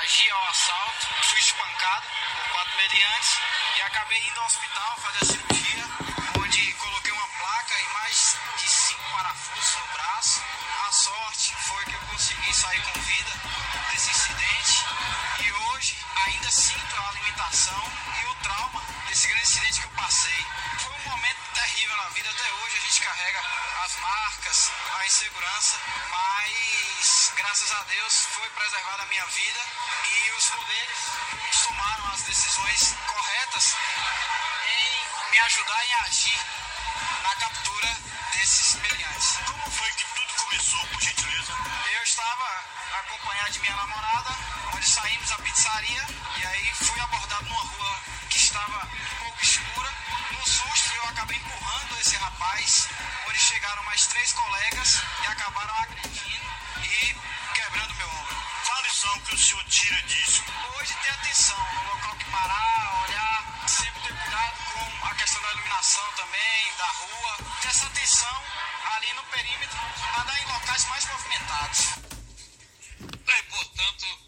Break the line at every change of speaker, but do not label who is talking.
reagi ao assalto, fui espancado por 4 meliantes e acabei indo ao hospital fazer a cirurgia, onde coloquei uma placa e mais de 5 parafusos no braço. A sorte foi que eu consegui sair com vida desse incidente e hoje ainda sinto a limitação e o trauma desse grande incidente que eu passei. Foi um momento terrível na vida, até hoje a gente carrega as marcas, a insegurança, mas graças a Deus foi preservada a minha vida e os poderes tomaram as decisões corretas em me ajudar em agir na captura desses meliantes.
Como foi que tudo começou, por gentileza?
Eu estava acompanhado de minha namorada, onde saímos da pizzaria e aí fui abordado numa rua que estava um pouco escura. No susto eu acabei empurrando esse rapaz, onde chegaram mais 3 colegas e acabaram agredindo e quebrando meu ombro.
Qual a lição que o senhor tira disso?
Hoje ter atenção no local que parar, olhar, sempre ter cuidado com a questão da iluminação também, da rua, ter essa atenção ali no perímetro para dar em locais mais movimentados.
Bem, portanto,